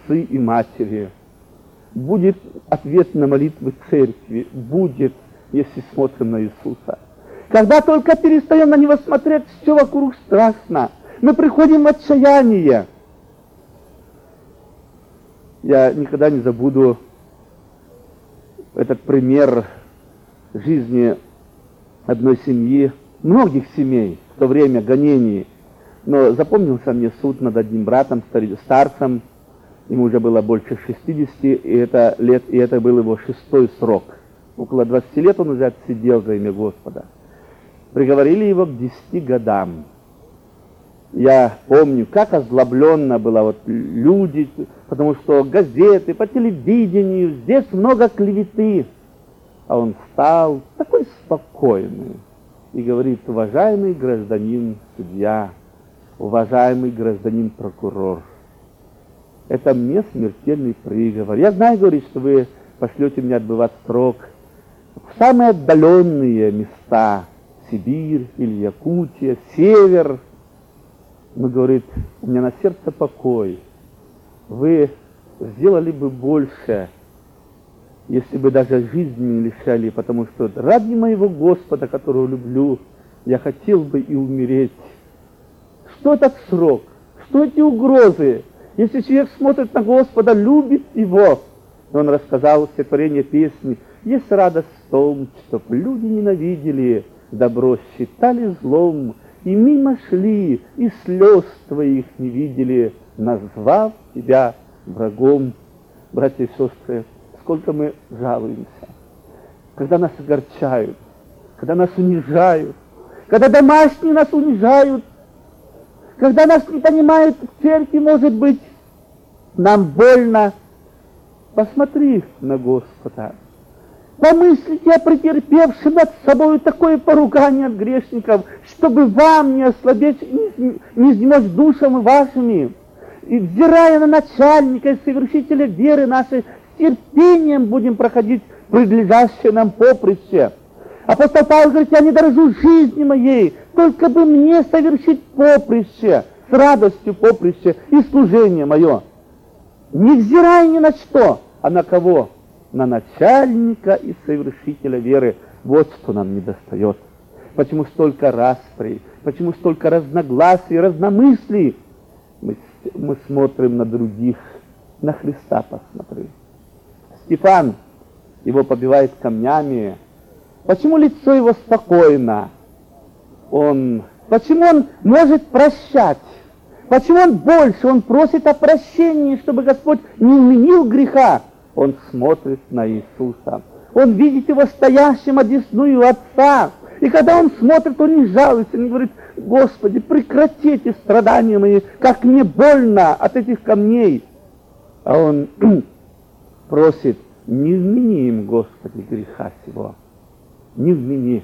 отцы и матери. Будет ответ на молитвы церкви. Будет, если смотрим на Иисуса. Когда только перестаем на Него смотреть, все вокруг страшно. Мы приходим в отчаяние. Я никогда не забуду этот пример жизни одной семьи, многих семей, в то время гонений. Но запомнился мне суд над одним братом, старцем, ему уже было больше 60 лет, и это был его 6-й срок. Около 20 лет он уже отсидел за имя Господа. Приговорили его к 10 годам. Я помню, как озлобленно было вот люди, потому что газеты, по телевидению, здесь много клеветы. А он встал, такой спокойный, и говорит: уважаемый гражданин судья, уважаемый гражданин прокурор, это мне смертельный приговор. Я знаю, говорит, что вы пошлете меня отбывать срок в самые отдаленные места, Сибирь или Якутия, Север. Но, говорит, у меня на сердце покой. Вы сделали бы больше, если бы даже жизни не лишали, потому что ради моего Господа, которого люблю, я хотел бы и умереть. Что этот срок? Что эти угрозы? Если человек смотрит на Господа, любит Его. Он рассказал стихотворение песни: «Есть радость в том, чтоб люди ненавидели, добро считали злом, и мимо шли, и слез твоих не видели, назвав тебя врагом». Братья и сестры, сколько мы жалуемся, когда нас огорчают, когда нас унижают, когда домашние нас унижают, когда нас не понимают в церкви, может быть, нам больно. Посмотри на Господа. Помыслите о претерпевшем над собой такое поругание от грешников, чтобы вам не ослабеть, не изнемочь душам вашими. И взирая на начальника и совершителя веры нашей, с терпением будем проходить предлежащее нам поприще. Апостол Павел говорит: я не дорожу жизни моей, только бы мне совершить поприще, с радостью поприще и служение мое. Не взирая ни на что, а на кого? На начальника и совершителя веры. Вот что нам недостает. Почему столько распри, почему столько разногласий, разномыслий? Мы смотрим на других, на Христа посмотри. Стефан, его побивает камнями. Почему лицо его спокойно? Почему он может прощать? Почему он больше? Он просит о прощении, чтобы Господь не вменил греха. Он смотрит на Иисуса. Он видит его стоящим одесную Отца. И когда он смотрит, он не жалуется, не говорит: Господи, прекрати эти страдания мои, как мне больно от этих камней. А он просит: не вмени им, Господи, греха сего. Не вмени.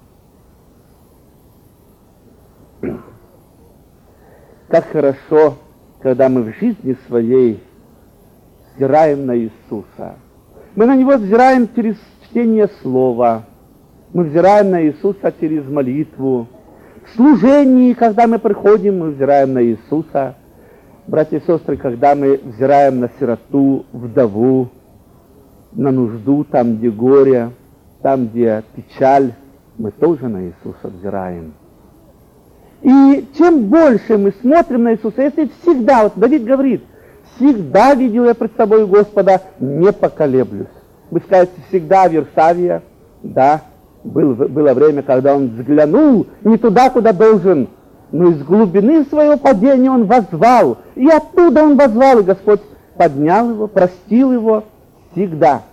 Как хорошо, когда мы в жизни своей взираем на Иисуса. Мы на Него взираем через чтение Слова. Мы взираем на Иисуса через молитву. В служении, когда мы приходим, мы взираем на Иисуса. Братья и сестры, когда мы взираем на сироту, вдову, на нужду, там, где горе, там, где печаль, мы тоже на Иисуса взираем. И чем больше мы смотрим на Иисуса, если всегда, вот Давид говорит: всегда видел я пред собой Господа, не поколеблюсь. Вы скажете: всегда Версавия? Да, было время, когда он взглянул не туда, куда должен, но из глубины своего падения он воззвал. И оттуда он воззвал, и Господь поднял его, простил его всегда.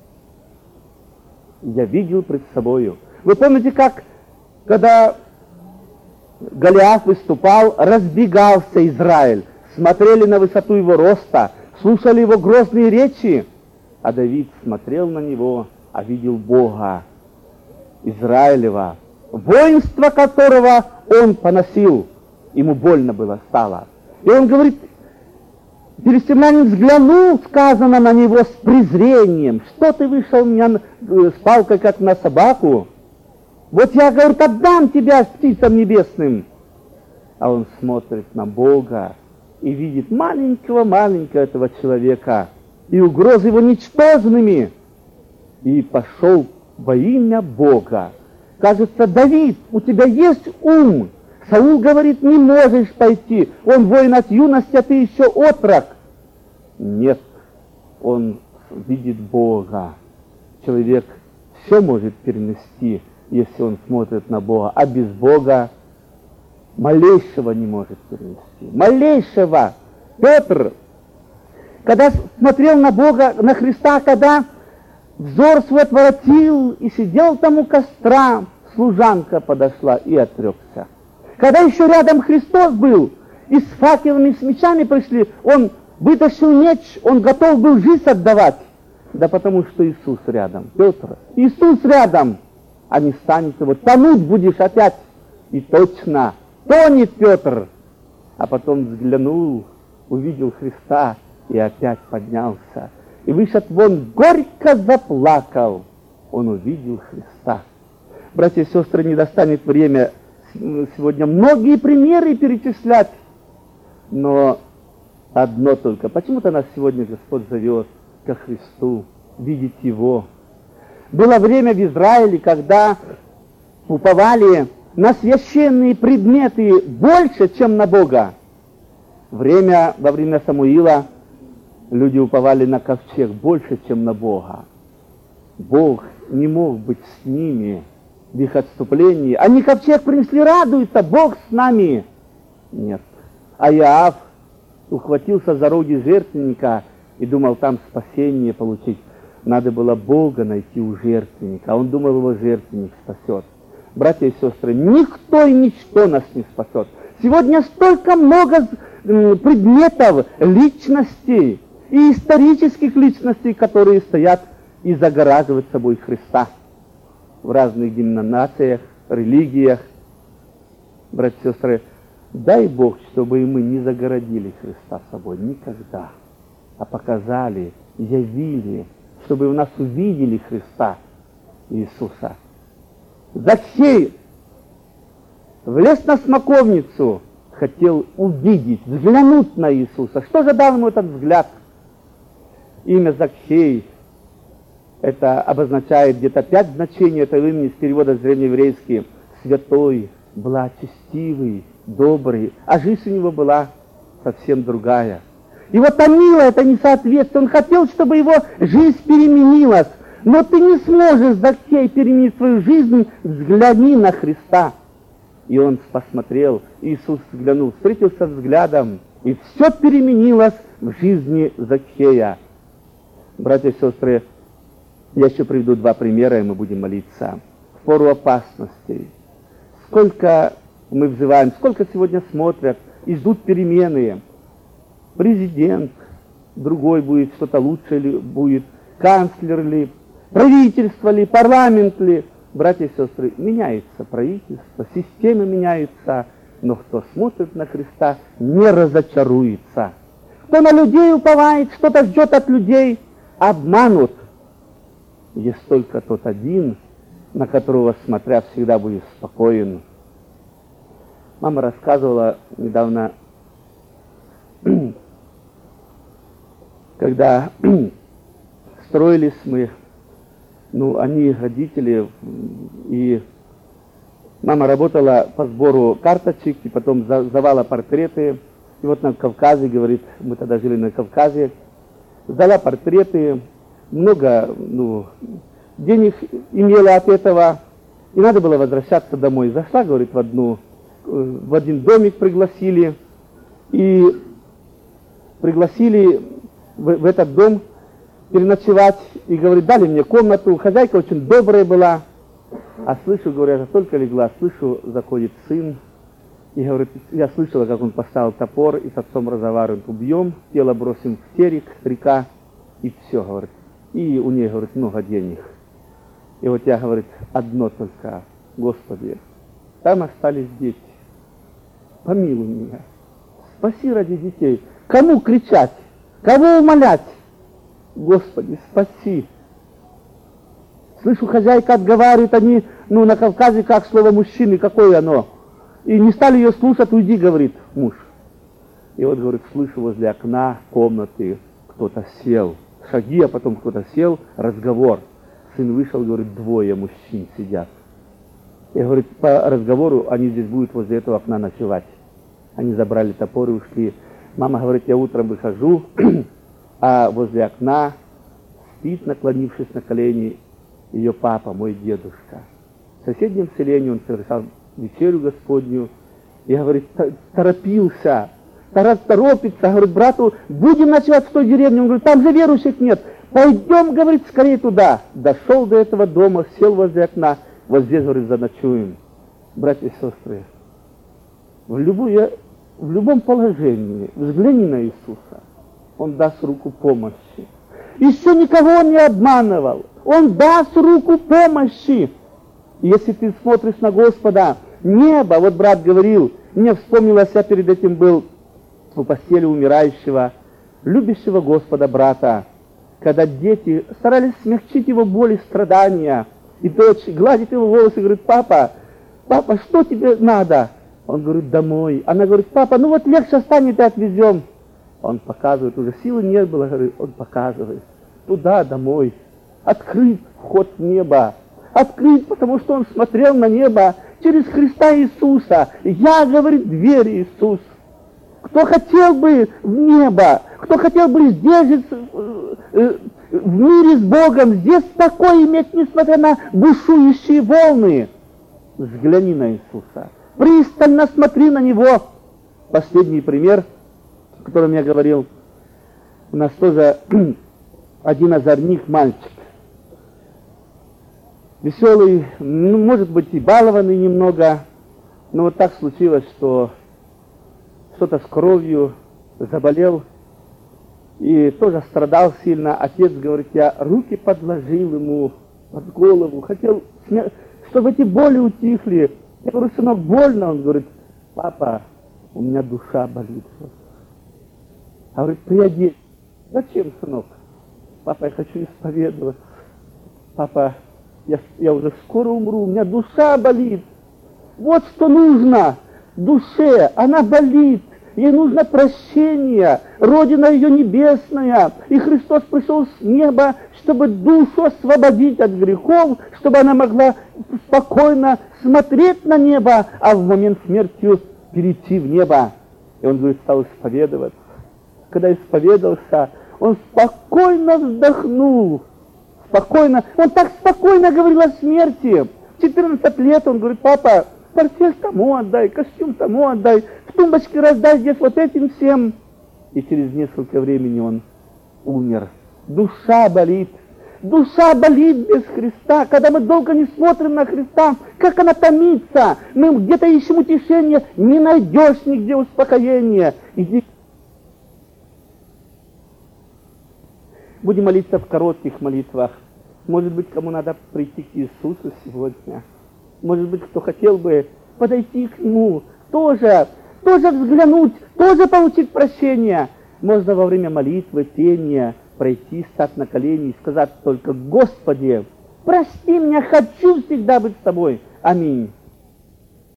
Я видел пред собою. Вы помните, как, когда Голиаф выступал, разбегался Израиль, смотрели на высоту его роста, слушали его грозные речи, а Давид смотрел на него, а видел Бога Израилева, воинство которого он поносил. Ему больно было стало. И он говорит: филистимлянин взглянул, сказано, на него с презрением: что ты вышел меня с палкой, как на собаку? Вот я, говорит, отдам тебя птицам небесным. А он смотрит на Бога и видит маленького этого человека, и угрозы его ничтожными, и пошел во имя Бога. Кажется, Давид, у тебя есть ум. Саул говорит, не можешь пойти. Он воин от юности, а ты еще отрок. Нет, он видит Бога. Человек все может перенести, если он смотрит на Бога, а без Бога малейшего не может перенести. Малейшего. Петр, когда смотрел на Бога, на Христа, когда взор свой отворотил и сидел там у костра, служанка подошла и отрекся. Когда еще рядом Христос был, и с факелами, с мечами пришли, он вытащил меч, он готов был жизнь отдавать. Да потому что Иисус рядом. Петр, Иисус рядом, а не станет его. Тонуть будешь опять. И точно, тонет Петр. А потом взглянул, увидел Христа и опять поднялся. И вышед вон, горько заплакал. Он увидел Христа. Братья и сестры, не достанет время сегодня многие примеры перечислять. Но одно только. Почему-то нас сегодня Господь зовет ко Христу, видеть Его. Было время в Израиле, когда уповали на священные предметы больше, чем на Бога. Во время Самуила люди уповали на ковчег больше, чем на Бога. Бог не мог быть с ними в их отступлении. Они ковчег принесли, радуются, Бог с нами. Нет. А Иоав ухватился за роги жертвенника и думал там спасение получить. Надо было Бога найти у жертвенника. А он думал, его жертвенник спасет. Братья и сестры, никто и ничто нас не спасет. Сегодня столько много предметов, личностей и исторических личностей, которые стоят и загораживают собой Христа в разных деноминациях, религиях. Братья и сестры, дай Бог, чтобы и мы не загородили Христа собой никогда, а показали, явили, чтобы в нас увидели Христа Иисуса. Закхей влез на смоковницу, хотел увидеть, взглянуть на Иисуса. Что же дал ему этот взгляд? Имя Закхей, это обозначает где-то 5 значений этого имени с перевода с древнееврейский. Святой, благочестивый, добрый, а жизнь у него была совсем другая. Его томило это несоответствие, он хотел, чтобы его жизнь переменилась. Но ты не сможешь, Закхей, переменить свою жизнь, взгляни на Христа. И он посмотрел, Иисус взглянул, встретился взглядом, и все переменилось в жизни Закхея. Братья и сестры, я еще приведу 2 примера, и мы будем молиться. В пору опасностей. Сколько мы взываем, сколько сегодня смотрят и ждут перемены. Президент, другой будет, что-то лучше ли будет, канцлер ли, правительство ли, парламент ли. Братья и сестры, меняется правительство, системы меняются, но кто смотрит на Христа, не разочаруется. Кто на людей уповает, что-то ждет от людей, обманут. Есть только тот один, на которого, смотря, всегда будет спокоен. Мама рассказывала недавно, когда строились мы, они родители, и мама работала по сбору карточек, и потом сдавала портреты. И вот на Кавказе, говорит, мы тогда жили на Кавказе, сдала портреты, много денег имела от этого, и надо было возвращаться домой. Зашла, говорит, в один домик пригласили, и пригласили в этот дом переночевать, и, говорит, дали мне комнату, хозяйка очень добрая была, а слышу, говорят, я только легла, слышу, заходит сын, и, говорит, я слышала, как он поставил топор, и с отцом разговаривает, убьем, тело бросим в терек, река, и все, говорит, и у нее, говорит, много денег. И вот я, говорит, одно только, Господи, там остались дети, помилуй меня, спаси ради детей. Кому кричать? Кого умолять? Господи, спаси. Слышу, хозяйка отговаривает, они, на Кавказе, как слово мужчины, какое оно. И не стали ее слушать, уйди, говорит муж. И вот, говорит, слышу возле окна комнаты кто-то сел. Шаги, а потом кто-то сел, разговор. Сын вышел, говорит, двое мужчин сидят. И, говорит, по разговору они здесь будут возле этого окна ночевать. Они забрали топор и ушли. Мама говорит, я утром выхожу, а возле окна спит, наклонившись на колени, ее папа, мой дедушка. В соседнем селении он совершал вечерю Господню. И, говорит, торопился, торопится, говорит, брату, будем ночевать в той деревне. Он говорит, там же верующих нет. Пойдем, говорит, скорее туда. Дошел до этого дома, сел возле окна. Вот здесь, говорит, заночуем. Братья и сестры, в любом положении взгляни на Иисуса. Он даст руку помощи. Еще никого он не обманывал. Он даст руку помощи. И если ты смотришь на Господа, небо, вот брат говорил, мне вспомнилось, я перед этим был у постели умирающего, любящего Господа брата, когда дети старались смягчить его боль и страдания, и дочь гладит его волосы и говорит, папа, что тебе надо? Он говорит, домой. Она говорит, папа, ну вот легче станет и отвезем. Он показывает, уже силы не было, говорит, он показывает, туда, домой. Открыт вход в небо. Открыт, потому что он смотрел на небо через Христа Иисуса. Я, говорит, дверь Иисус. Кто хотел бы в небо, кто хотел бы здесь жить, в мире с Богом, здесь покой иметь, несмотря на бушующие волны, взгляни на Иисуса. Пристально смотри на Него. Последний пример, о котором я говорил. У нас тоже один озорник, мальчик. Веселый, ну, может быть, и балованный немного. Но вот так случилось, что что-то с кровью, заболел. И тоже страдал сильно. Отец, говорит, я руки подложил ему под голову. Хотел, чтобы эти боли утихли. Я говорю, сынок, больно? Он говорит, папа, у меня душа болит. А говорит, приодеть. Зачем, сынок? Папа, я хочу исповедоваться. Папа, я уже скоро умру, у меня душа болит. Вот что нужно душе, она болит. Ей нужно прощение, Родина ее небесная. И Христос пришел с неба, чтобы душу освободить от грехов, чтобы она могла спокойно смотреть на небо, а в момент смерти перейти в небо. И он, говорит, стал исповедоваться. Когда исповедовался, он спокойно вздохнул. Спокойно. Он так спокойно говорил о смерти. В 14 лет он говорит, папа, портфель тому отдай, костюм тому отдай, в тумбочке раздай здесь вот этим всем. И через несколько времени он умер. Душа болит. Душа болит без Христа. Когда мы долго не смотрим на Христа, как она томится. Мы где-то ищем утешение, не найдешь нигде успокоения. Иди. Будем молиться в коротких молитвах. Может быть, кому надо прийти к Иисусу сегодня. Может быть, кто хотел бы подойти к Нему, тоже взглянуть, тоже получить прощение. Можно во время молитвы, пения пройти, стать на колени и сказать только, Господи, прости меня, хочу всегда быть с Тобой. Аминь.